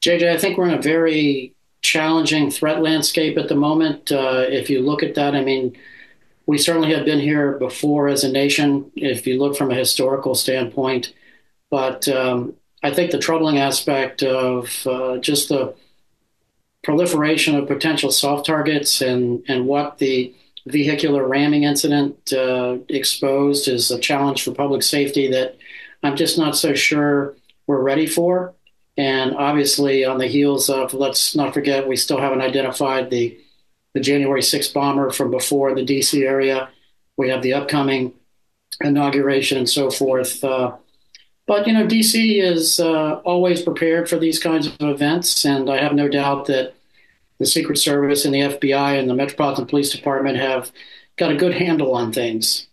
JJ, I think we're in a very challenging threat landscape at the moment. If you look at that, I mean, we certainly have been here before as a nation, if you look from a historical standpoint. But I think the troubling aspect of just the proliferation of potential soft targets and what the vehicular ramming incident exposed is a challenge for public safety that I'm just not so sure we're ready for. And obviously, on the heels of, let's not forget, we still haven't identified the January 6th bomber from before in the DC area. We have the upcoming inauguration and so forth. But, you know, DC is always prepared for these kinds of events. And I have no doubt that the Secret Service and the FBI and the Metropolitan Police Department have got a good handle on things.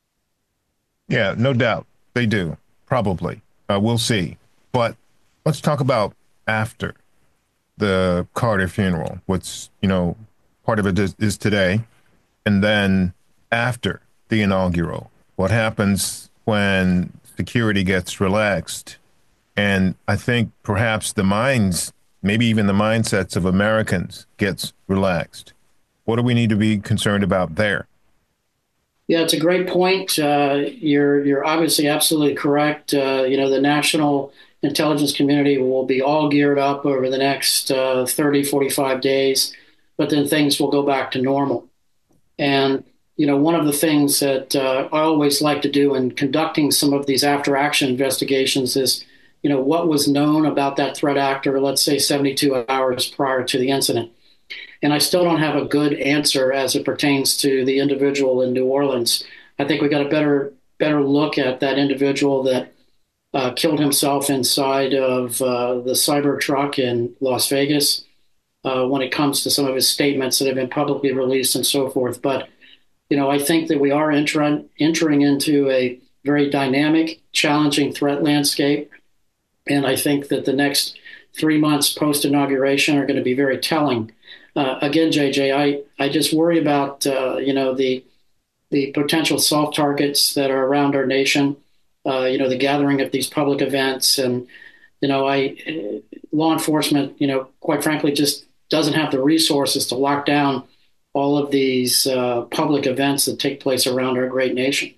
Yeah, no doubt they do. Probably. We'll see. But let's talk about after the Carter funeral. Part of it is today. And then after the inaugural, what happens when security gets relaxed? And I think perhaps the minds, maybe even the mindsets of Americans gets relaxed. What do we need to be concerned about there? Yeah, it's a great point. You're obviously absolutely correct. You know, the national intelligence community will be all geared up over the next 30, 45 days, but then things will go back to normal. And, you know, one of the things that I always like to do in conducting some of these after action investigations is, you know, what was known about that threat actor, let's say 72 hours prior to the incident. And I still don't have a good answer as it pertains to the individual in New Orleans. I think we got a better look at that individual that killed himself inside of the cyber truck in Las Vegas when it comes to some of his statements that have been publicly released and so forth. But you know, I think that we are entering into a very dynamic, challenging threat landscape, and I think that the next 3 months post inauguration are going to be very telling. Again, JJ, I just worry about you know the potential soft targets that are around our nation. You know, the gathering of these public events, and you know, law enforcement, you know, quite frankly, just doesn't have the resources to lock down all of these public events that take place around our great nation.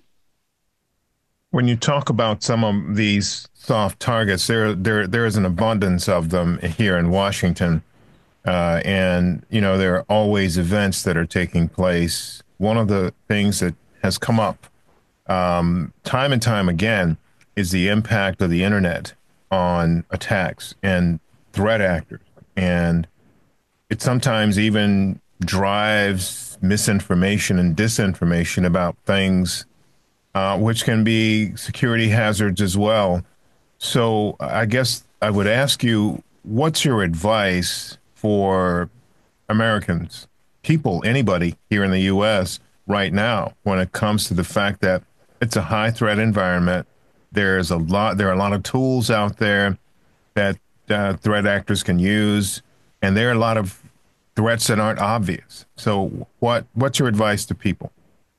When you talk about some of these soft targets, there is an abundance of them here in Washington. And, you know, there are always events that are taking place. One of the things that has come up time and time again is the impact of the internet on attacks and threat actors. And it sometimes even drives misinformation and disinformation about things, which can be security hazards as well. So I guess I would ask you, what's your advice for Americans, people, anybody here in the U.S. right now when it comes to the fact that it's a high threat environment? There are a lot of tools out there that threat actors can use, and there are a lot of threats that aren't obvious. So what's your advice to people?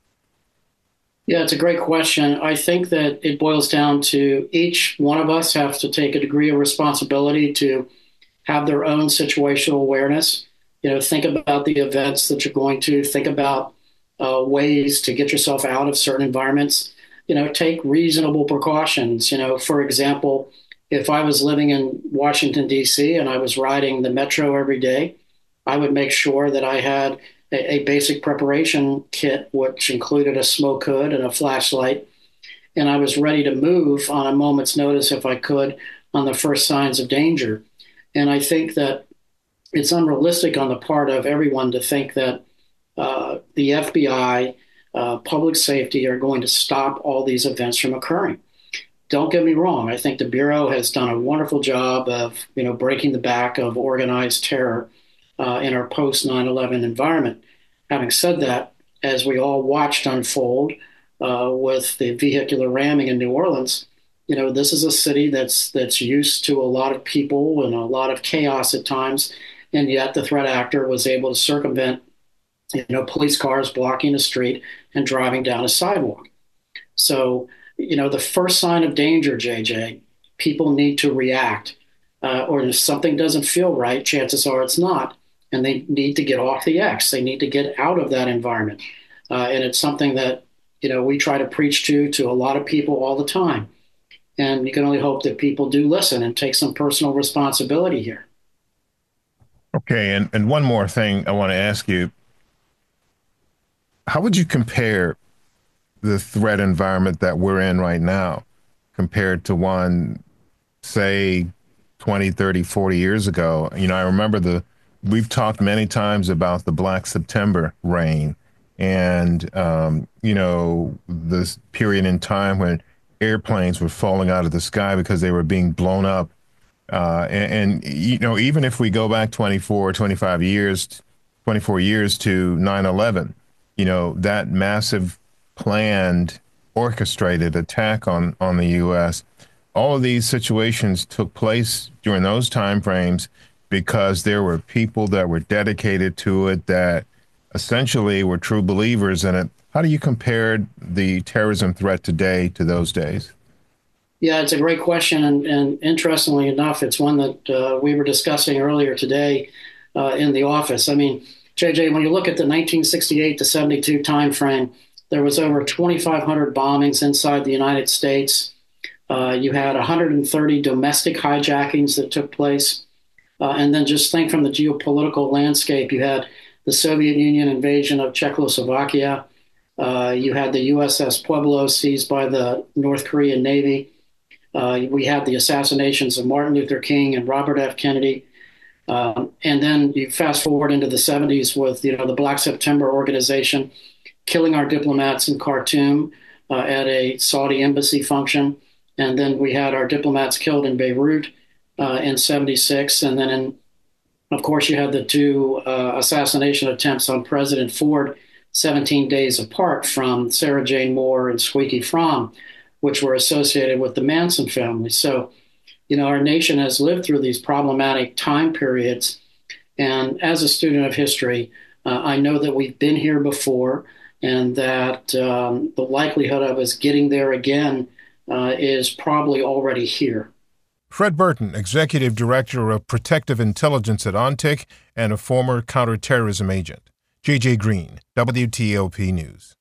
Yeah, it's a great question. I think that it boils down to each one of us has to take a degree of responsibility to have their own situational awareness. You know, think about the events that you're going to, think about ways to get yourself out of certain environments. You know, take reasonable precautions. You know, for example, if I was living in Washington, D.C., and I was riding the metro every day, I would make sure that I had a basic preparation kit, which included a smoke hood and a flashlight. And I was ready to move on a moment's notice if I could on the first signs of danger. And I think that it's unrealistic on the part of everyone to think that the FBI, public safety are going to stop all these events from occurring. Don't get me wrong. I think the Bureau has done a wonderful job of, you know, breaking the back of organized terror in our post 9/11 environment. Having said that, as we all watched unfold with the vehicular ramming in New Orleans, you know, this is a city that's used to a lot of people and a lot of chaos at times, and yet the threat actor was able to circumvent, you know, police cars blocking the street and driving down a sidewalk. So, you know, the first sign of danger, JJ, people need to react. or if something doesn't feel right, chances are it's not. And they need to get off the X. They need to get out of that environment. And it's something that, we try to preach to a lot of people all the time. And you can only hope that people do listen and take some personal responsibility here. Okay, and one more thing I want to ask you. How would you compare the threat environment that we're in right now compared to one, say, 20, 30, 40 years ago? I remember we've talked many times about the Black September rain and, this period in time when airplanes were falling out of the sky because they were being blown up. Even if we go back 24, 25 years, 24 years to 9/11, that massive planned orchestrated attack on the U.S. All of these situations took place during those time frames because there were people that were dedicated to it that essentially were true believers in it. How do you compare the terrorism threat today to those days? Yeah, it's a great question. And interestingly enough, it's one that we were discussing earlier today in the office. I mean, JJ, when you look at the 1968 to 72 timeframe, there was over 2,500 bombings inside the United States. You had 130 domestic hijackings that took place. And then just think from the geopolitical landscape, you had the Soviet Union invasion of Czechoslovakia. You had the USS Pueblo seized by the North Korean Navy. We had the assassinations of Martin Luther King and Robert F. Kennedy. And then you fast forward into the 70s with, the Black September organization killing our diplomats in Khartoum at a Saudi embassy function. And then we had our diplomats killed in Beirut in 76. And then, of course, you had the two assassination attempts on President Ford 17 days apart from Sarah Jane Moore and Squeaky Fromm, which were associated with the Manson family. So, our nation has lived through these problematic time periods. And as a student of history, I know that we've been here before and that the likelihood of us getting there again is probably already here. Fred Burton, Executive Director of Protective Intelligence at ONTIC and a former counterterrorism agent. J.J. Green, WTOP News.